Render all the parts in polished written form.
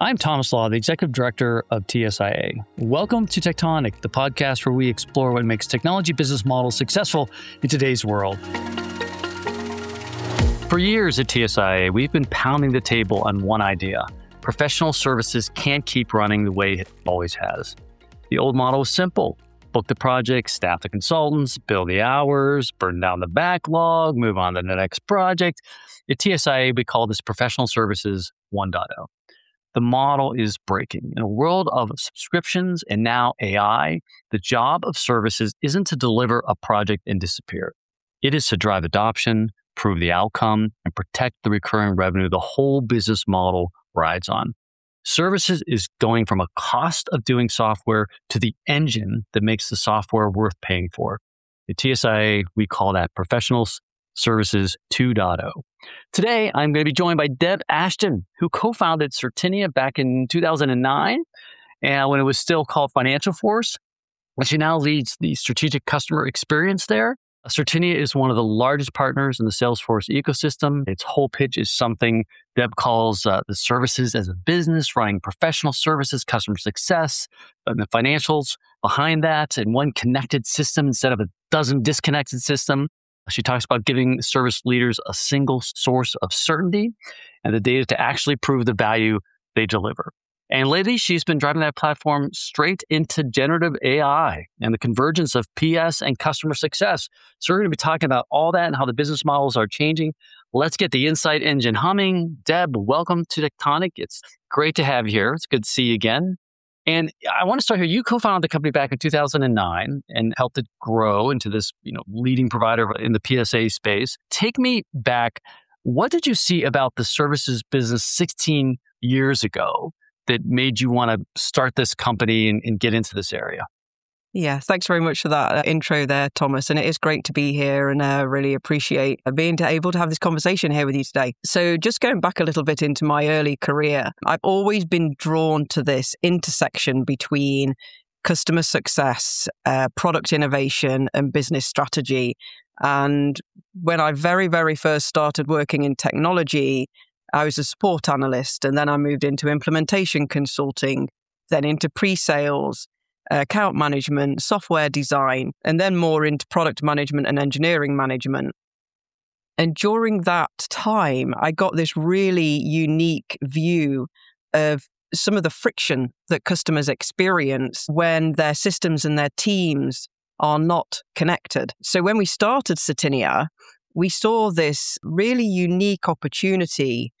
I'm Thomas Law, the Executive Director of TSIA. Welcome to Tectonic, the podcast where we explore what makes technology business models successful in today's world. For years at TSIA, we've been pounding the table on one idea. Professional services can't keep running the way it always has. The old model was simple. Book the project, staff the consultants, bill the hours, burn down the backlog, move on to the next project. At TSIA, we call this Professional Services 1.0. The model is breaking. In a world of subscriptions and now AI, the job of services isn't to deliver a project and disappear. It is to drive adoption, prove the outcome, and protect the recurring revenue the whole business model rides on. Services is going from a cost of doing software to the engine that makes the software worth paying for. At TSIA, we call that Professional Services 2.0. Today, I'm going to be joined by Deb Ashton, who co-founded Certinia back in 2009, and when it was still called Financial Force. And she now leads the strategic customer experience there. Certinia is one of the largest partners in the Salesforce ecosystem. Its whole pitch is something Deb calls the services as a business, running professional services, customer success, and the financials behind that in one connected system instead of a dozen disconnected systems. She talks about giving service leaders a single source of certainty and the data to actually prove the value they deliver. And lately, she's been driving that platform straight into generative AI and the convergence of PS and customer success. So we're going to be talking about all that and how the business models are changing. Let's get the insight engine humming. Deb, welcome to Tectonic. It's great to have you here. It's good to see you again. And I want to start here. You co-founded the company back in 2009 and helped it grow into this, leading provider in the PSA space. Take me back. What did you see about the services business 16 years ago that made you want to start this company and get into this area? Yeah, thanks very much for that intro there, Thomas. And it is great to be here and really appreciate being able to have this conversation here with you today. So just going back a little bit into my early career, I've always been drawn to this intersection between customer success, product innovation, and business strategy. And when I very, very first started working in technology, I was a support analyst, and then I moved into implementation consulting, then into pre-sales, account management, software design, and then more into product management and engineering management. And during that time, I got this really unique view of some of the friction that customers experience when their systems and their teams are not connected. So when we started Certinia, we saw this really unique opportunity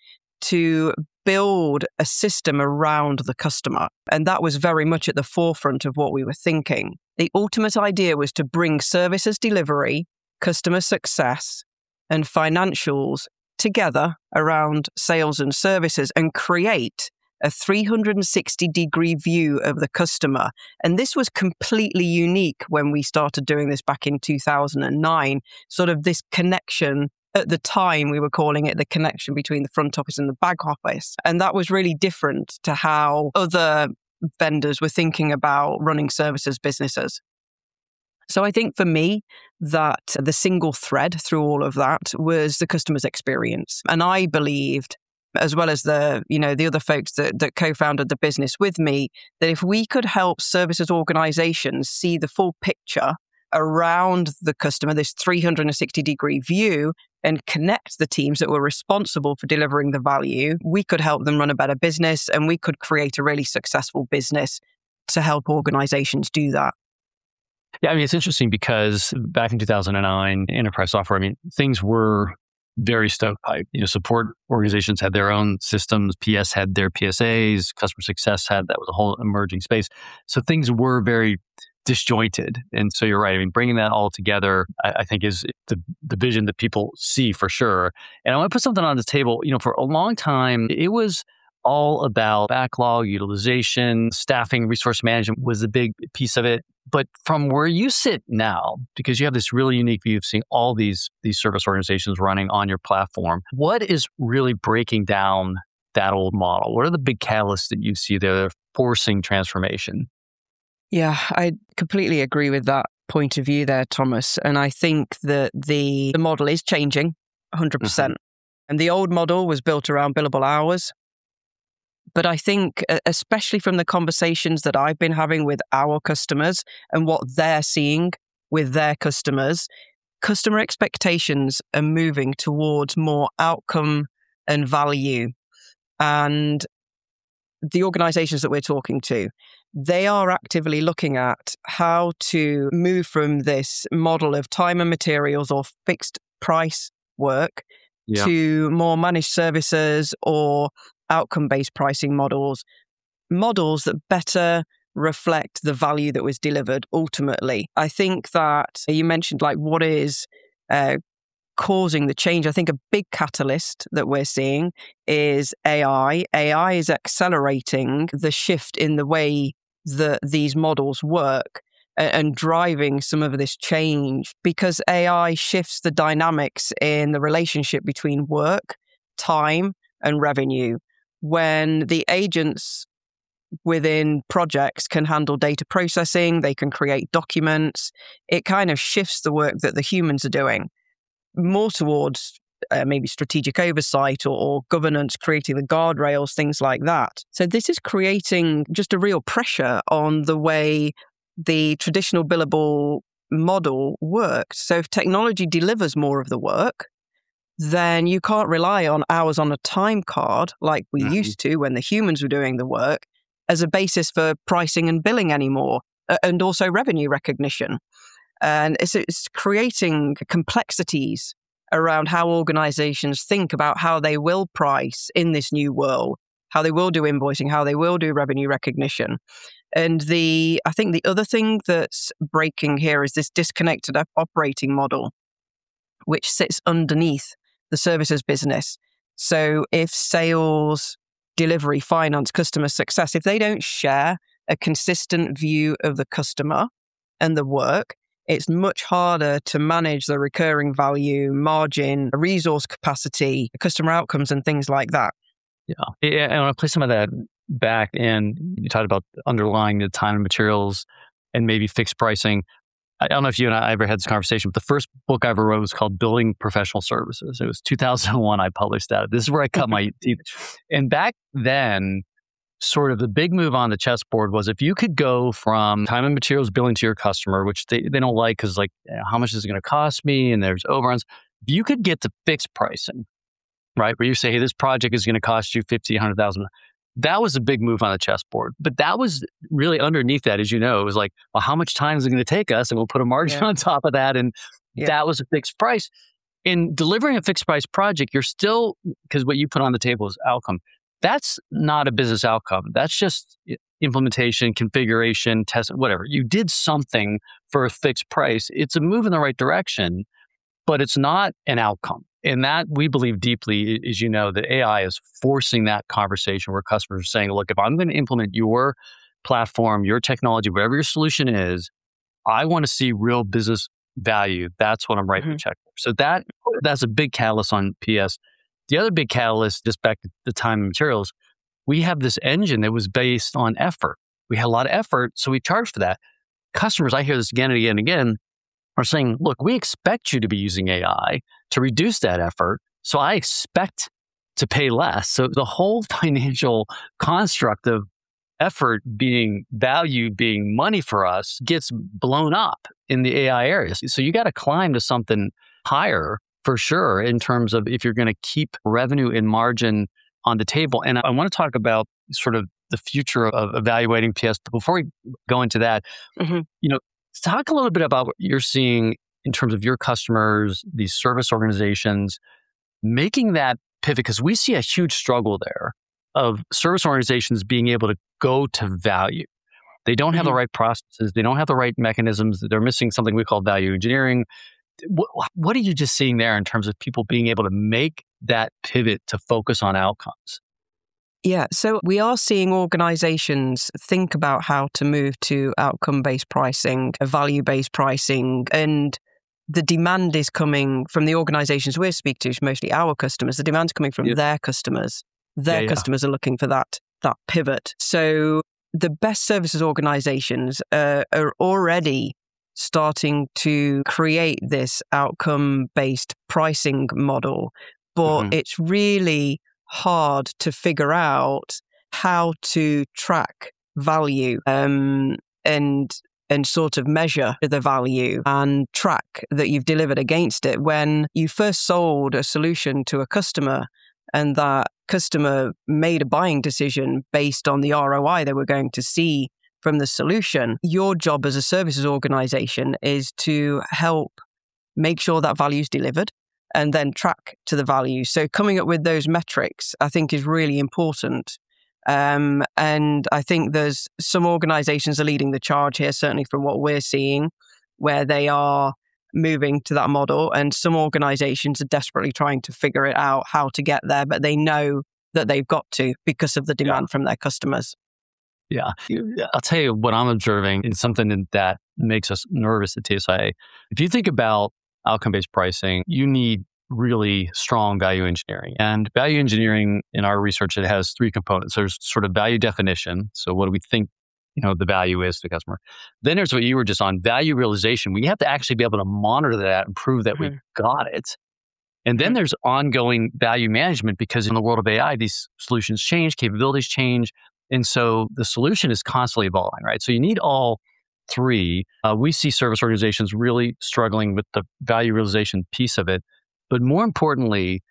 to build a system around the customer. And that was very much at the forefront of what we were thinking. The ultimate idea was to bring services delivery, customer success, and financials together around sales and services and create a 360-degree view of the customer. And this was completely unique when we started doing this back in 2009, sort of this connection. At the time, we were calling it the connection between the front office and the back office. And that was really different to how other vendors were thinking about running services businesses. So I think for me, that the single thread through all of that was the customer's experience. And I believed, as well as the other folks that co-founded the business with me, that if we could help services organizations see the full picture around the customer, this 360-degree view, and connect the teams that were responsible for delivering the value, we could help them run a better business, and we could create a really successful business to help organizations do that. Yeah, it's interesting because back in 2009, enterprise software, things were very stovepipe. Support organizations had their own systems, PS had their PSAs, customer success that was a whole emerging space. So things were very disjointed. And so you're right. Bringing that all together, I think is the vision that people see for sure. And I want to put something on the table. For a long time, it was all about backlog, utilization, staffing, resource management was a big piece of it. But from where you sit now, because you have this really unique view of seeing all these service organizations running on your platform, what is really breaking down that old model? What are the big catalysts that you see there that are forcing transformation? Yeah, I completely agree with that point of view there, Thomas. And I think that the model is changing 100%. And the old model was built around billable hours. But I think, especially from the conversations that I've been having with our customers and what they're seeing with their customers, customer expectations are moving towards more outcome and value. And the organizations that we're talking to, they are actively looking at how to move from this model of time and materials or fixed price work to more managed services or outcome-based pricing models that better reflect the value that was delivered ultimately. I think that you mentioned what is causing the change. I think a big catalyst that we're seeing is AI. AI is accelerating the shift in the way that these models work and driving some of this change, because AI shifts the dynamics in the relationship between work, time, and revenue. When the agents within projects can handle data processing, they can create documents, it kind of shifts the work that the humans are doing more towards maybe strategic oversight or governance, creating the guardrails, things like that. So this is creating just a real pressure on the way the traditional billable model works. So if technology delivers more of the work, then you can't rely on hours on a time card like we used to when the humans were doing the work as a basis for pricing and billing anymore, and also revenue recognition. And it's creating complexities around how organizations think about how they will price in this new world, how they will do invoicing, how they will do revenue recognition. And I think the other thing that's breaking here is this disconnected operating model, which sits underneath the services business. So if sales, delivery, finance, customer success, if they don't share a consistent view of the customer and the work, it's much harder to manage the recurring value, margin, resource capacity, customer outcomes, and things like that. Yeah. I want to play some of that back in. You talked about underlying the time and materials and maybe fixed pricing. I don't know if you and I ever had this conversation, but the first book I ever wrote was called Building Professional Services. It was 2001. I published that. This is where I cut my teeth. And back then, sort of the big move on the chessboard was if you could go from time and materials billing to your customer, which they don't like because how much is it going to cost me? And there's overruns. If you could get to fixed pricing, right? Where you say, hey, this project is going to cost you $50,000, $100,000. That was a big move on the chessboard. But that was really underneath that, as you know, it was like, well, how much time is it going to take us? And we'll put a margin on top of that. And that was a fixed price. In delivering a fixed price project, you're still, because what you put on the table is outcome. That's not a business outcome. That's just implementation, configuration, test, whatever. You did something for a fixed price. It's a move in the right direction, but it's not an outcome. And that we believe deeply, as you know, that AI is forcing that conversation where customers are saying, look, if I'm going to implement your platform, your technology, whatever your solution is, I want to see real business value. That's what I'm writing the check for. So that's a big catalyst on PS. The other big catalyst, just back to the time and materials, we have this engine that was based on effort. We had a lot of effort, so we charged for that. Customers, I hear this again and again and again, are saying, look, we expect you to be using AI to reduce that effort, so I expect to pay less. So the whole financial construct of effort being value, being money for us gets blown up in the AI areas. So you got to climb to something higher for sure in terms of if you're going to keep revenue and margin on the table. And I want to talk about sort of the future of evaluating PS. But before we go into that, talk a little bit about what you're seeing in terms of your customers, these service organizations, making that pivot, because we see a huge struggle there of service organizations being able to go to value. They don't have the right processes. They don't have the right mechanisms. They're missing something we call value engineering. What are you just seeing there in terms of people being able to make that pivot to focus on outcomes? Yeah, so we are seeing organizations think about how to move to outcome-based pricing, value-based pricing, and the demand is coming from the organizations we speak to, mostly our customers. The demand's coming from their customers. Their customers are looking for that pivot. So the best services organizations are already starting to create this outcome-based pricing model, but it's really hard to figure out how to track value and sort of measure the value and track that you've delivered against it. When you first sold a solution to a customer and that customer made a buying decision based on the ROI they were going to see from the solution, your job as a services organization is to help make sure that value is delivered and then track to the value. So coming up with those metrics, I think, is really important. And I think there's some organizations are leading the charge here, certainly from what we're seeing, where they are moving to that model. And some organizations are desperately trying to figure it out how to get there, but they know that they've got to because of the demand from their customers. Yeah. I'll tell you what I'm observing and something that makes us nervous at TSIA. If you think about outcome-based pricing, you need really strong value engineering. And value engineering in our research, it has three components. There's sort of value definition. So what do we think, the value is to the customer? Then there's what you were just on, value realization. We have to actually be able to monitor that and prove that we got it. And then there's ongoing value management, because in the world of AI, these solutions change, capabilities change. And so the solution is constantly evolving, right? So you need all three. We see service organizations really struggling with the value realization piece of it. But more importantly,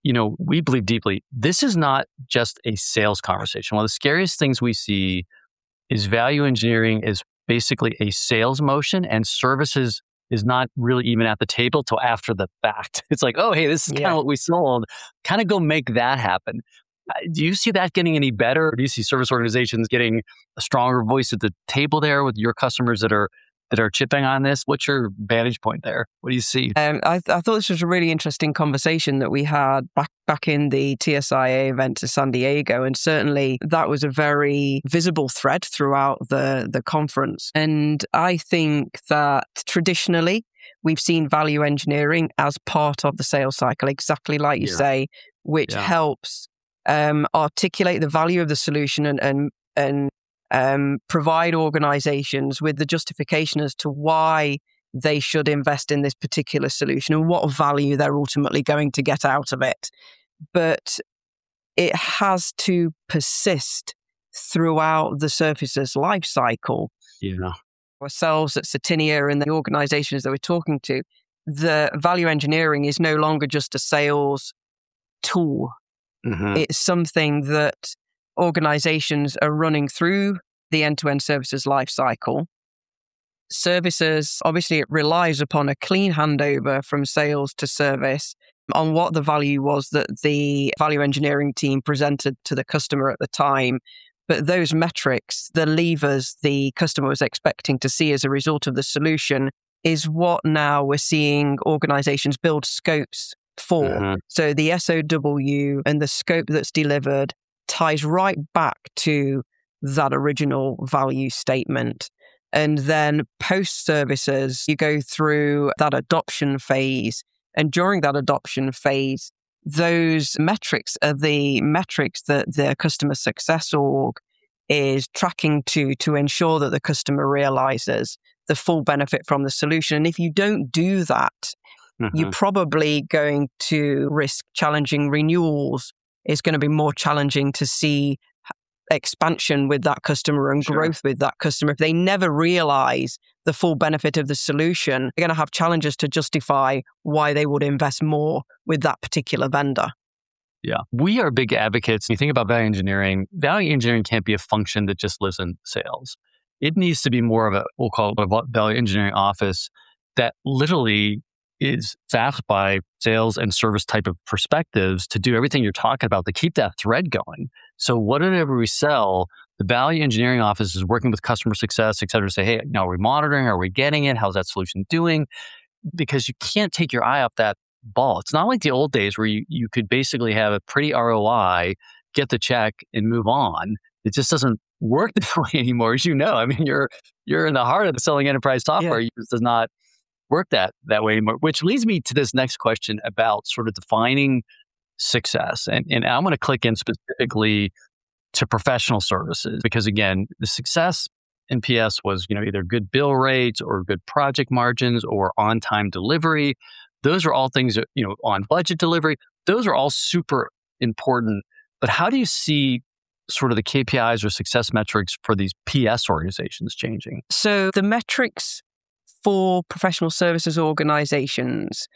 we believe deeply, this is not just a sales conversation. One of the scariest things we see is value engineering is basically a sales motion, and services is not really even at the table till after the fact. It's like, oh, hey, this is kind of what we sold. Kind of go make that happen. Do you see that getting any better? Or do you see service organizations getting a stronger voice at the table there with your customers that are chipping on this? What's your vantage point there? What do you see? I thought this was a really interesting conversation that we had back in the TSIA event to San Diego. And certainly that was a very visible thread throughout the conference. And I think that traditionally we've seen value engineering as part of the sales cycle, exactly like you say, which helps articulate the value of the solution and provide organizations with the justification as to why they should invest in this particular solution and what value they're ultimately going to get out of it. But it has to persist throughout the services life cycle. Ourselves at Satinia and the organizations that we're talking to, the value engineering is no longer just a sales tool. It's something that organizations are running through the end-to-end services lifecycle. Services, obviously, it relies upon a clean handover from sales to service on what the value was that the value engineering team presented to the customer at the time. But those metrics, the levers the customer was expecting to see as a result of the solution, is what now we're seeing organizations build scopes for. So the SOW and the scope that's delivered ties right back to that original value statement. And then post-services, you go through that adoption phase. And during that adoption phase, those metrics are the metrics that the customer success org is tracking to ensure that the customer realizes the full benefit from the solution. And if you don't do that, you're probably going to risk challenging renewals. It's going to be more challenging to see expansion with that customer and growth with that customer. If they never realize the full benefit of the solution, they're going to have challenges to justify why they would invest more with that particular vendor. Yeah. We are big advocates. When you think about value engineering can't be a function that just lives in sales. It needs to be more of we'll call it a value engineering office that literally is staffed by sales and service type of perspectives to do everything you're talking about, to keep that thread going. So whatever we sell, the value engineering office is working with customer success, et cetera, to say, hey, are we monitoring? Are we getting it? How's that solution doing? Because you can't take your eye off that ball. It's not like the old days where you could basically have a pretty ROI, get the check and move on. It just doesn't work that way anymore, as you know. I mean, you're in the heart of selling enterprise software. It just does not work that way anymore, which leads me to this next question about sort of defining success. And I'm going to click in specifically to professional services, because again, the success in PS was, either good bill rates or good project margins or on-time delivery. Those are all things that, on budget delivery, those are all super important. But how do you see sort of the KPIs or success metrics for these PS organizations changing? So the metrics for professional services organizations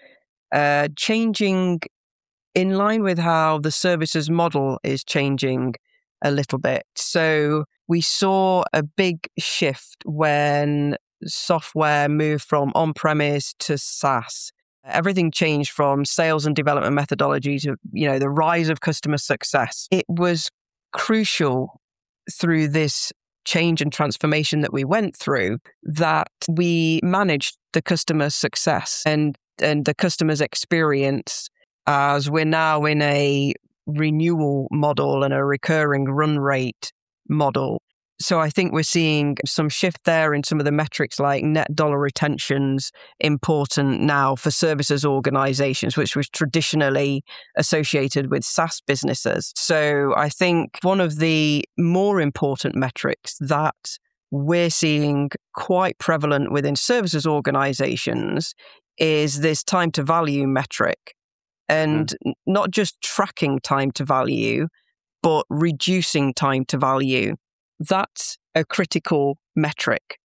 changing in line with how the services model is changing a little bit. So we saw a big shift when software moved from on-premise to SaaS. Everything changed from sales and development methodologies to, the rise of customer success. It was crucial through this change and transformation that we went through that we managed the customer success and the customer's experience, as we're now in a renewal model and a recurring run rate model. So I think we're seeing some shift there in some of the metrics, like net dollar retention's important now for services organizations, which was traditionally associated with SaaS businesses. So I think one of the more important metrics that we're seeing quite prevalent within services organizations is this time to value metric. And not just tracking time to value, but reducing time to value. That's a critical metric.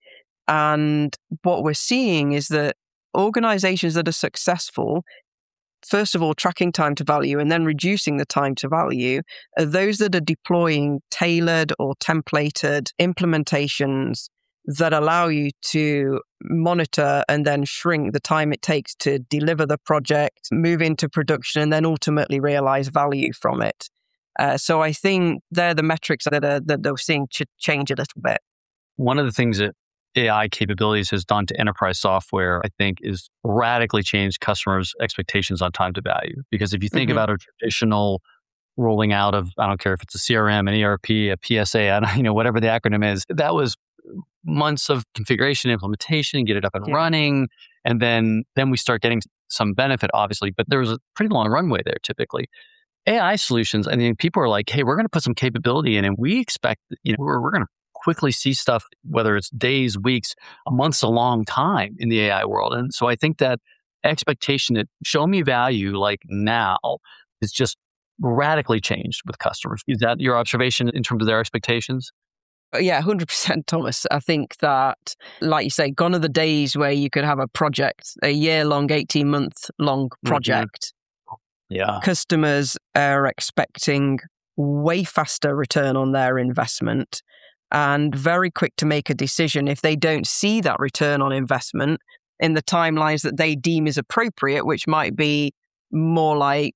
And what we're seeing is that organizations that are successful, first of all, tracking time to value and then reducing the time to value, are those that are deploying tailored or templated implementations that allow you to monitor and then shrink the time it takes to deliver the project, move into production, and then ultimately realize value from it. So I think they're the metrics that they're seeing change a little bit. One of the things that AI capabilities has done to enterprise software, I think, is radically changed customers' expectations on time to value. Because if you think about a traditional rolling out of, I don't care if it's a CRM, an ERP, a PSA, whatever the acronym is, that was months of configuration, implementation, get it up and running. And then we start getting some benefit, obviously, but there was a pretty long runway there typically. AI solutions, I mean, people are like, hey, we're going to put some capability in and we expect, we're going to quickly see stuff, whether it's days, weeks, months, a long time in the AI world. And so I think that expectation that show me value like now is just radically changed with customers. Is that your observation in terms of their expectations? Yeah, 100%, Thomas. I think that, like you say, gone are the days where you could have a project, a year-long, 18-month-long project. Yeah. Customers are expecting way faster return on their investment and very quick to make a decision if they don't see that return on investment in the timelines that they deem is appropriate, which might be more like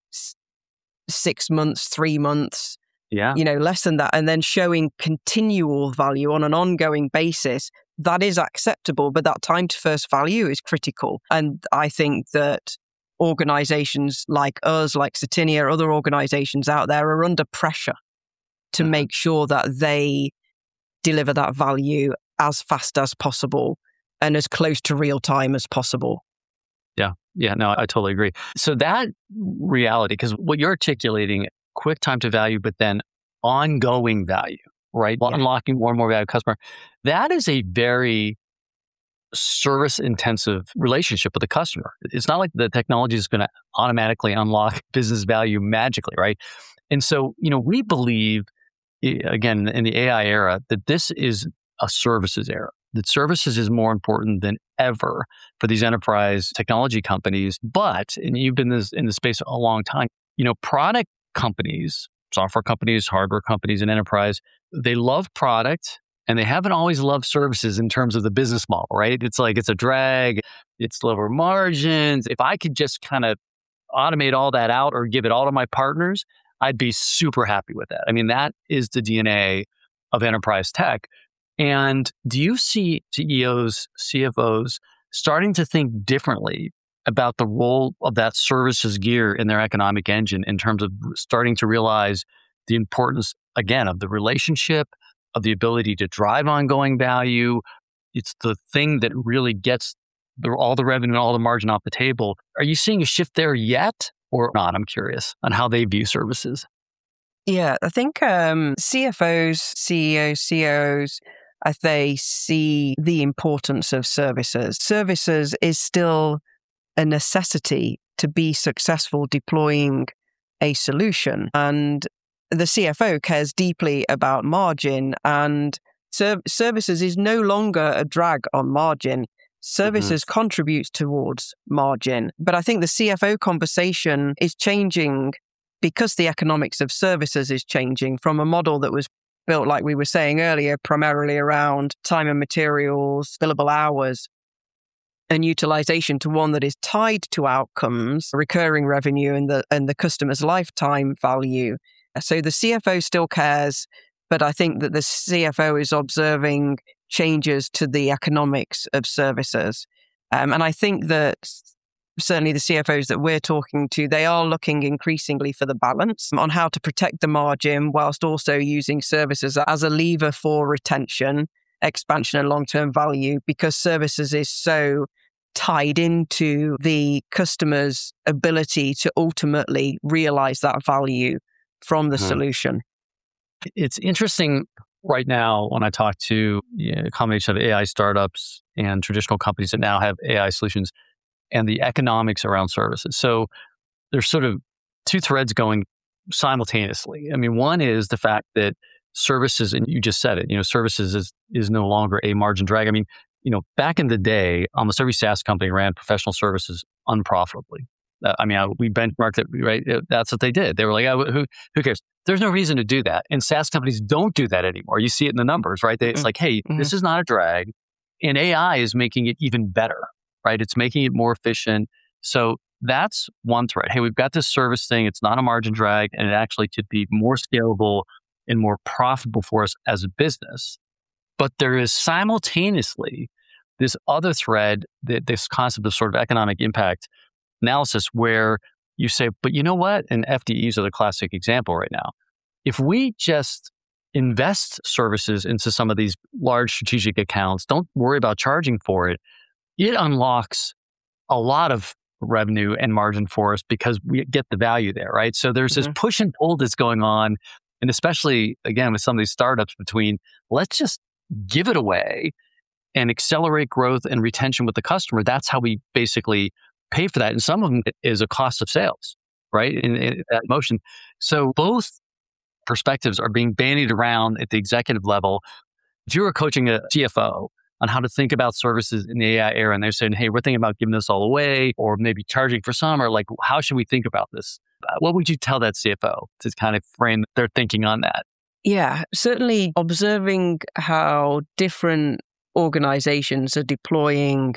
6 months, 3 months, less than that, and then showing continual value on an ongoing basis, that is acceptable, but that time to first value is critical. And I think that organizations like us, like Certinia, other organizations out there are under pressure to make sure that they deliver that value as fast as possible and as close to real time as possible. Yeah, no, I totally agree. So that reality, because what you're articulating, quick time to value, but then ongoing value, right? Unlocking more and more value customer. That is a very service intensive relationship with the customer. It's not like the technology is going to automatically unlock business value magically, right? And so, we believe, again, in the AI era, that this is a services era, that services is more important than ever for these enterprise technology companies. But, and you've been in this space a long time, product companies, software companies, hardware companies, and enterprise, they love product and they haven't always loved services in terms of the business model, right? It's like, it's a drag, it's lower margins. If I could just kind of automate all that out or give it all to my partners, I'd be super happy with that. I mean, that is the DNA of enterprise tech. And do you see CEOs, CFOs starting to think differently about the role of that services gear in their economic engine in terms of starting to realize the importance, again, of the relationship, of the ability to drive ongoing value? It's the thing that really gets all the revenue and all the margin off the table. Are you seeing a shift there yet or not? I'm curious on how they view services. Yeah, I think CFOs, CEOs, COOs, as they see the importance of services. Services is still a necessity to be successful deploying a solution. And the CFO cares deeply about margin, and services is no longer a drag on margin. Services contributes towards margin. But I think the CFO conversation is changing because the economics of services is changing from a model that was built, like we were saying earlier, primarily around time and materials, billable hours, and utilization, to one that is tied to outcomes, recurring revenue, and the customer's lifetime value. So the CFO still cares, but I think that the CFO is observing changes to the economics of services. And I think that certainly the CFOs that we're talking to, they are looking increasingly for the balance on how to protect the margin whilst also using services as a lever for retention, expansion, and long-term value, because services is so tied into the customer's ability to ultimately realize that value from the solution. It's interesting right now when I talk to a combination of AI startups and traditional companies that now have AI solutions and the economics around services. So there's sort of two threads going simultaneously. I mean, one is the fact that services, and you just said it, services is no longer a margin drag. I mean, back in the day, almost every SaaS company ran professional services unprofitably. We benchmarked it, right? That's what they did. They were like, who cares? There's no reason to do that. And SaaS companies don't do that anymore. You see it in the numbers, right? It's like, hey, this is not a drag. And AI is making it even better, right? It's making it more efficient. So that's one thread. Hey, we've got this service thing. It's not a margin drag, and it actually could be more scalable and more profitable for us as a business. But there is simultaneously this other thread, this concept of sort of economic impact analysis, where you say, but you know what? And FDEs are the classic example right now. If we just invest services into some of these large strategic accounts, don't worry about charging for it, it unlocks a lot of revenue and margin for us because we get the value there, right? So there's this push and pull that's going on. And especially, again, with some of these startups between, let's just give it away and accelerate growth and retention with the customer. That's how we basically pay for that. And some of them is a cost of sales, right? In that motion. So both perspectives are being bandied around at the executive level. If you were coaching a CFO on how to think about services in the AI era, and they're saying, hey, we're thinking about giving this all away, or maybe charging for some, or like, how should we think about this? What would you tell that CFO to kind of frame their thinking on that? Yeah, certainly observing how different organizations are deploying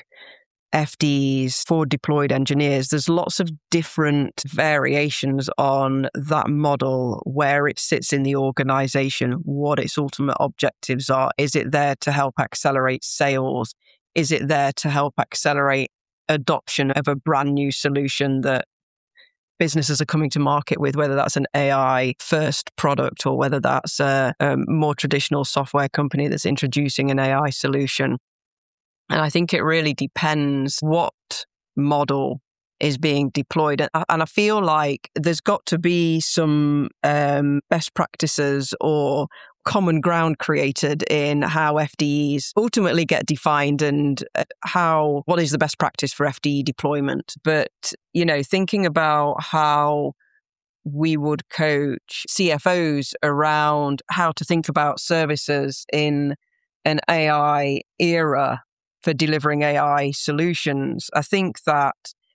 FDs, forward deployed engineers. There's lots of different variations on that model, where it sits in the organization, what its ultimate objectives are. Is it there to help accelerate sales? Is it there to help accelerate adoption of a brand new solution that businesses are coming to market with, whether that's an AI first product or whether that's a more traditional software company that's introducing an AI solution? And I think it really depends what model is being deployed. And I feel like there's got to be some best practices or common ground created in how FDEs ultimately get defined and what is the best practice for FDE deployment. But, thinking about how we would coach CFOs around how to think about services in an AI era for delivering AI solutions, I think that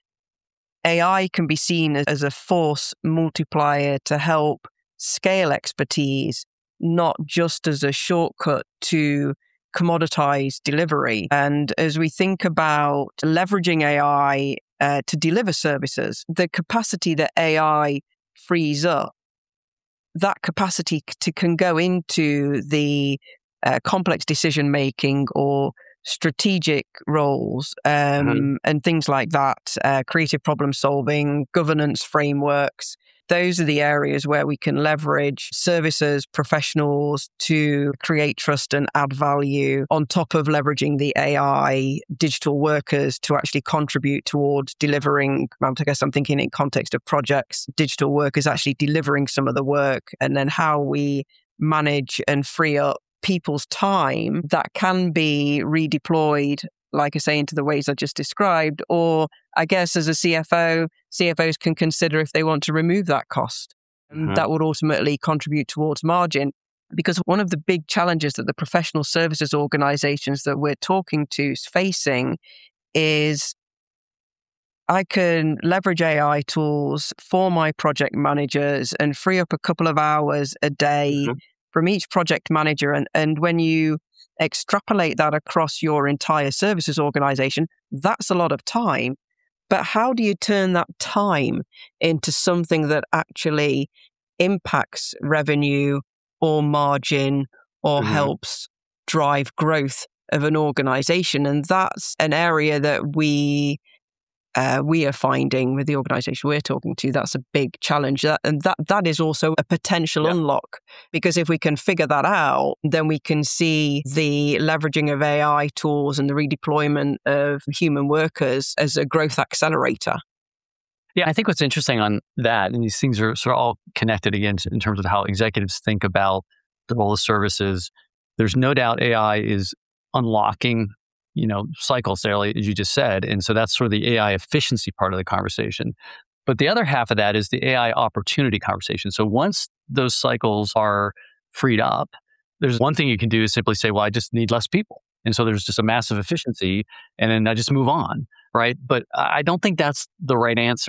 AI can be seen as a force multiplier to help scale expertise, not just as a shortcut to commoditize delivery. And as we think about leveraging AI to deliver services, the capacity that AI frees up, that capacity can go into the complex decision making or strategic roles and things like that, creative problem solving, governance frameworks. Those are the areas where we can leverage services professionals to create trust and add value, on top of leveraging the AI digital workers to actually contribute towards delivering. I guess I'm thinking in context of projects, digital workers actually delivering some of the work, and then how we manage and free up people's time that can be redeployed, like I say, into the ways I just described. Or I guess as a CFO, CFOs can consider if they want to remove that cost and that would ultimately contribute towards margin. Because one of the big challenges that the professional services organizations that we're talking to is facing is I can leverage AI tools for my project managers and free up a couple of hours a day from each project manager. And when you extrapolate that across your entire services organization, that's a lot of time. But how do you turn that time into something that actually impacts revenue or margin or helps drive growth of an organization? And that's an area that we are finding with the organization we're talking to. That's a big challenge. That is also a potential unlock, because if we can figure that out, then we can see the leveraging of AI tools and the redeployment of human workers as a growth accelerator. Yeah, I think what's interesting on that, and these things are sort of all connected again in terms of how executives think about the role of services. There's no doubt AI is unlocking cycles there, as you just said. And so that's sort of the AI efficiency part of the conversation. But the other half of that is the AI opportunity conversation. So once those cycles are freed up, there's one thing you can do is simply say, well, I just need less people. And so there's just a massive efficiency, and then I just move on, right? But I don't think that's the right answer.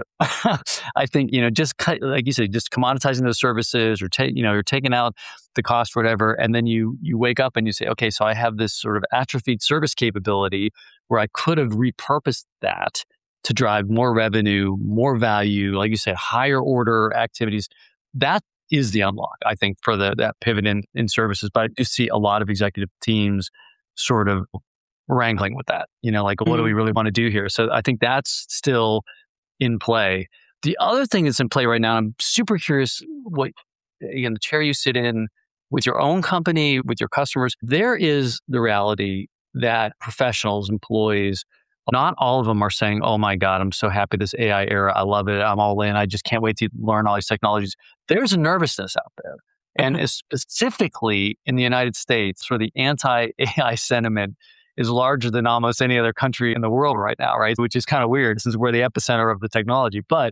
I think, just like you said, just commoditizing those services, or you're taking out the cost or whatever, and then you wake up and you say, okay, so I have this sort of atrophied service capability where I could have repurposed that to drive more revenue, more value, like you said, higher order activities. That is the unlock, I think, for that pivot in services. But I do see a lot of executive teams sort of wrangling with that, what do we really want to do here? So I think that's still in play. The other thing that's in play right now, I'm super curious what, again, the chair you sit in with your own company, with your customers, there is the reality that professionals, employees, not all of them are saying, oh my God, I'm so happy this AI era. I love it. I'm all in. I just can't wait to learn all these technologies. There's a nervousness out there. And specifically in the United States, where the anti-AI sentiment is larger than almost any other country in the world right now, right? Which is kind of weird since we're the epicenter of the technology. But,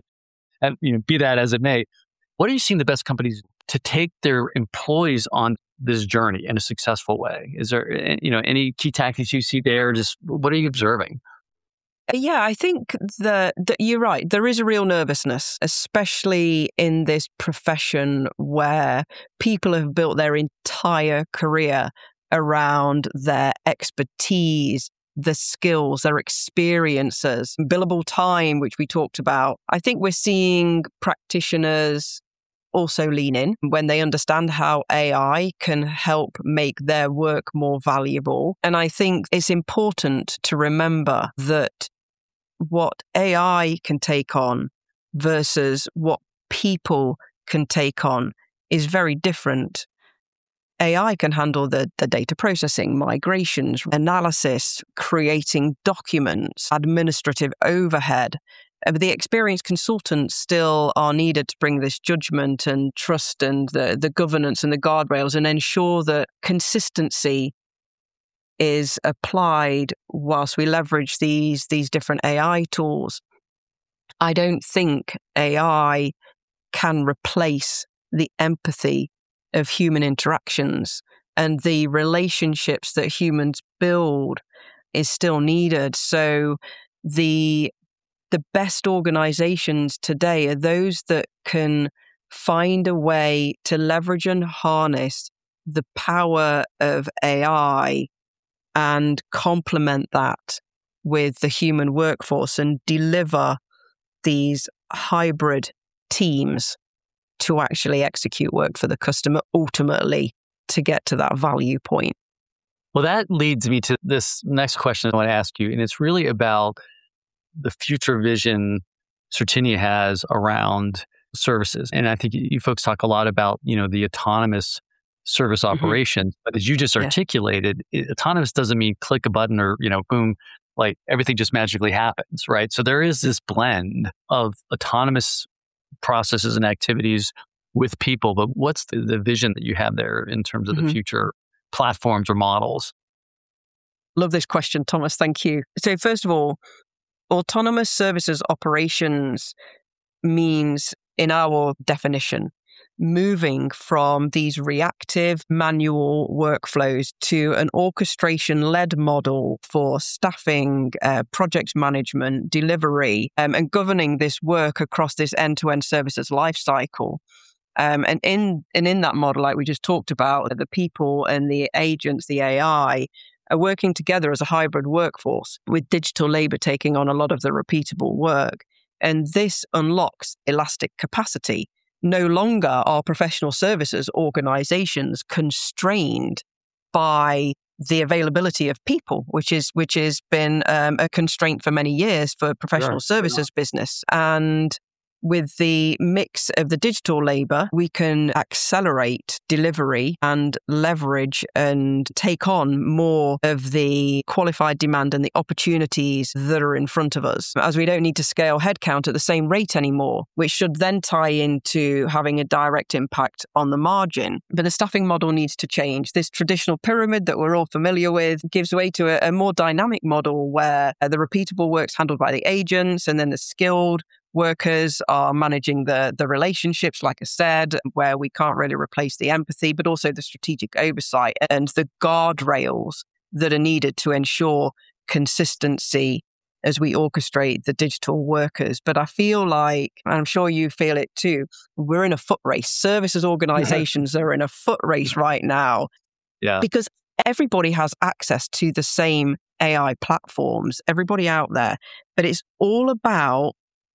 be that as it may, what are you seeing the best companies to take their employees on this journey in a successful way? Is there, any key tactics you see there? Just what are you observing? Yeah, I think that you're right. There is a real nervousness, especially in this profession where people have built their entire career around their expertise, the skills, their experiences, billable time, which we talked about. I think we're seeing practitioners also lean in when they understand how AI can help make their work more valuable. And I think it's important to remember that what AI can take on versus what people can take on is very different. AI can handle the data processing, migrations, analysis, creating documents, administrative overhead. But the experienced consultants still are needed to bring this judgment and trust and the governance and the guardrails and ensure that consistency is applied whilst we leverage these different AI tools. I don't think AI can replace the empathy of human interactions, and the relationships that humans build is still needed. So the best organizations today are those that can find a way to leverage and harness the power of AI and complement that with the human workforce and deliver these hybrid teams to actually execute work for the customer, ultimately to get to that value point. Well, that leads me to this next question I want to ask you, and it's really about the future vision Certinia has around services. And I think you folks talk a lot about, the autonomous service operations. But as you just articulated, autonomous doesn't mean click a button or, boom, like everything just magically happens, right? So there is this blend of autonomous processes and activities with people. But what's the vision that you have there in terms of the future platforms or models? Love this question, Thomas. Thank you. So first of all, autonomous services operations means, in our definition, moving from these reactive manual workflows to an orchestration-led model for staffing, project management, delivery, and governing this work across this end-to-end services lifecycle. And in that model, like we just talked about, the people and the agents, the AI, are working together as a hybrid workforce, with digital labor taking on a lot of the repeatable work. And this unlocks elastic capacity. No longer are professional services organizations constrained by the availability of people, which has been a constraint for many years for professional services business. And with the mix of the digital labor, we can accelerate delivery and leverage and take on more of the qualified demand and the opportunities that are in front of us, as we don't need to scale headcount at the same rate anymore, which should then tie into having a direct impact on the margin. But the staffing model needs to change. This traditional pyramid that we're all familiar with gives way to a more dynamic model where the repeatable work's handled by the agents, and then the skilled workers are managing the relationships, like I said, where we can't really replace the empathy, but also the strategic oversight and the guardrails that are needed to ensure consistency as we orchestrate the digital workers. But I feel like, and I'm sure you feel it too, we're in a foot race. Services organizations are in a foot race right now. Yeah. Because everybody has access to the same AI platforms, everybody out there. But it's all about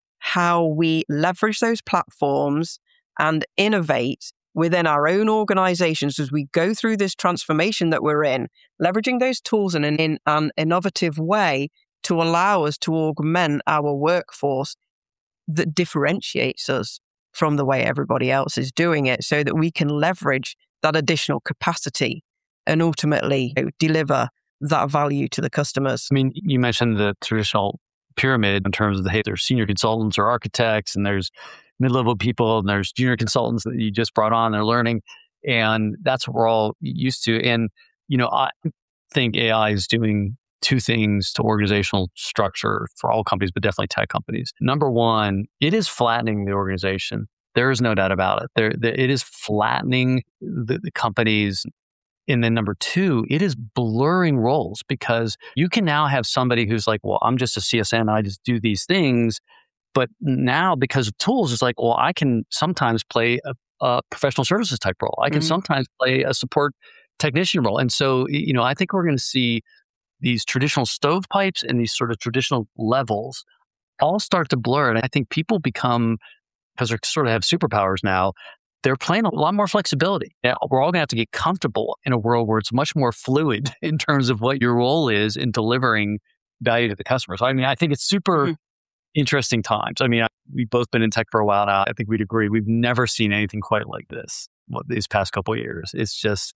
how we leverage those platforms and innovate within our own organizations as we go through this transformation that we're in, leveraging those tools in an innovative way to allow us to augment our workforce that differentiates us from the way everybody else is doing it, so that we can leverage that additional capacity and ultimately deliver that value to the customers. I mean, you mentioned the traditional pyramid in terms of there's senior consultants or architects, and there's mid-level people, and there's junior consultants that you just brought on, they're learning. And that's what we're all used to. And, I think AI is doing two things to organizational structure for all companies, but definitely tech companies. Number one, it is flattening the organization. There is no doubt about it. It is flattening the companies. And then number two, it is blurring roles, because you can now have somebody who's like, well, I'm just a CSN, I just do these things. But now, because of tools, it's like, well, I can sometimes play a professional services type role. I can sometimes play a support technician role. And so, I think we're going to see these traditional stovepipes and these sort of traditional levels all start to blur. And I think people become, because they sort of have superpowers now, they're playing a lot more flexibility. Yeah, we're all going to have to get comfortable in a world where it's much more fluid in terms of what your role is in delivering value to the customer. So, I think it's super interesting times. We've both been in tech for a while now. I think we'd agree. We've never seen anything quite like this these past couple of years. It's just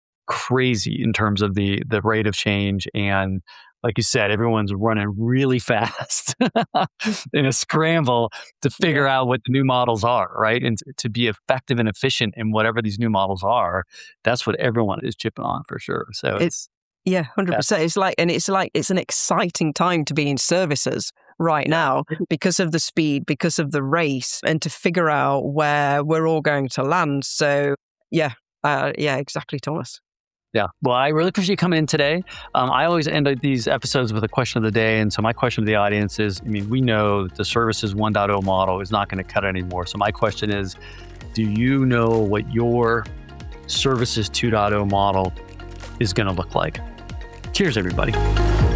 crazy in terms of the rate of change. And like you said, everyone's running really fast in a scramble to figure out what the new models are, right? And to be effective and efficient in whatever these new models are, that's what everyone is chipping on for sure. So it's 100%. It's an exciting time to be in services right now because of the speed, because of the race, and to figure out where we're all going to land. So exactly, Thomas. Yeah. Well, I really appreciate you coming in today. I always end these episodes with a question of the day. And so my question to the audience is, we know that the Services 1.0 model is not going to cut it anymore. So my question is, do you know what your Services 2.0 model is going to look like? Cheers, everybody.